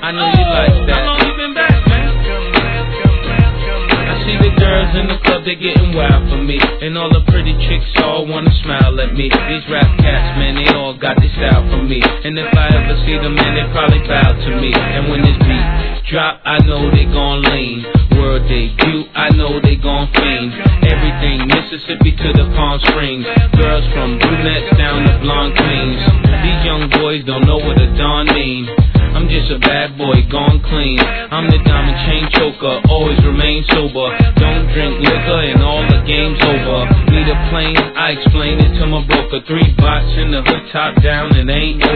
I know you like that. How long you been back, man? I see the girls in the club, they getting wild for me. And all the pretty chicks all wanna smile at me. These rap cats, man, they all got this style for me. And if I ever see them, man, they probably bow to me. And when this beat drop, I know they gon' lean. World debut, I know they gon' fiend. Everything Mississippi to the Palm Springs. Girls from brunettes down to blonde queens. These young boys don't know what a Don mean. I'm just a bad boy, gone clean. I'm the diamond chain choker, always remain sober. Don't drink liquor and all the game's over. Need a plane, I explain it to my broker. 3 bots in the hood, top down, and ain't